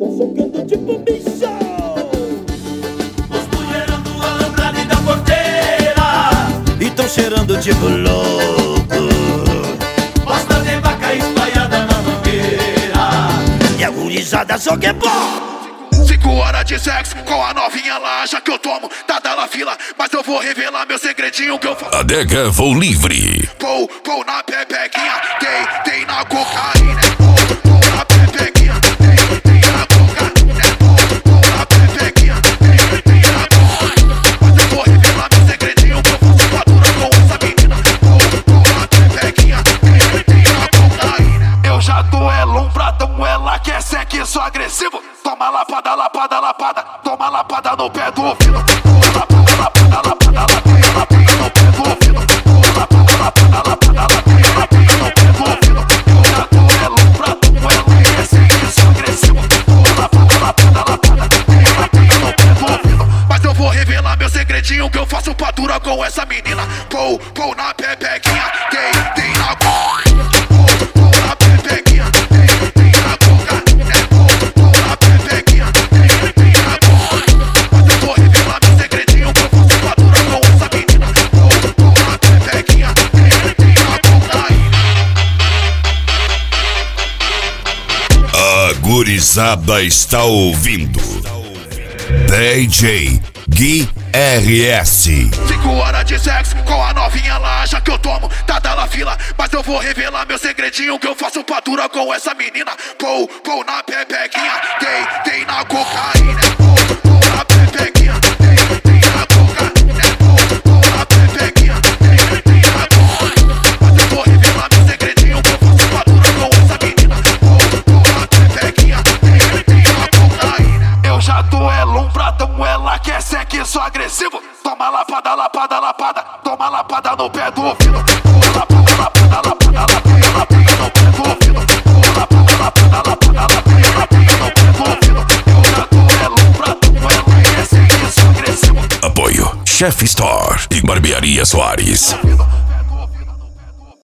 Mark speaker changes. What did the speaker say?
Speaker 1: tão socando tipo bicho.
Speaker 2: Os mulherão do alambrado e da porteira
Speaker 3: e tão cheirando tipo louco.
Speaker 2: Bosta de vaca espalhada na mangueira
Speaker 3: E a gurizada só quer bom.
Speaker 4: 5 horas de sexo com a novinha lá, já que eu tomo, tá na fila. Mas eu vou revelar meu segredinho que eu faço.
Speaker 5: Adega Voo Livre.
Speaker 4: Pou na pepequinha, tem na cocaína. Pou na pepequinha, tem na cocaína. Pou na pepequinha, tem na cocaína. Mas eu vou revelar meu segredinho que eu faço fatura com essa menina. Pou na pepequinha, tem na cocaína. Eu já duelo um pratão, ela quer sexo agressivo. Toma lapada, lapada, lapada, toma lapada no pé do ouvido. Lapada, lapada, lapada, lapada no pé do ouvido. Lapada, lapada, lapada, lapada no pé do ouvido. Eu já duelo pra tu, ela quer sexo agressivo. Lapada, lapada, lapada, lapada no pé do ouvido. Mas eu vou revelar meu segredinho que eu faço padura com essa menina. Pou na pepequinha, tem na coca. Pou na pepequinha, tem na coca.
Speaker 5: A gurizada está ouvindo DJ Gui RS.
Speaker 4: 5 horas de sexo com a novinha lá, já que eu tomo, tá na fila. Mas eu vou revelar meu segredinho que eu faço padura com essa menina. Pou na pepequinha, tem na cocaína. Pou na pepequinha, tem na cocaína. Pou na pepequinha, tem na cocaína. Mas eu vou revelar meu segredinho que eu faço padura com essa menina. Pou na pepequinha, tem na cocaína. Eu já duelo um pratão, ela quer sexo agressivo. Toma lapada, lapada, lapada, toma lapada no pé do ouvido. Lapada, lapada, lapada, lapada no pé do ouvido. Lapada, lapada, lapada, lapada no pé do ouvido. Eu já duelo pra tu, ela quer sexo agressivo.
Speaker 5: Apoio Chef Store e Barbearia Soares.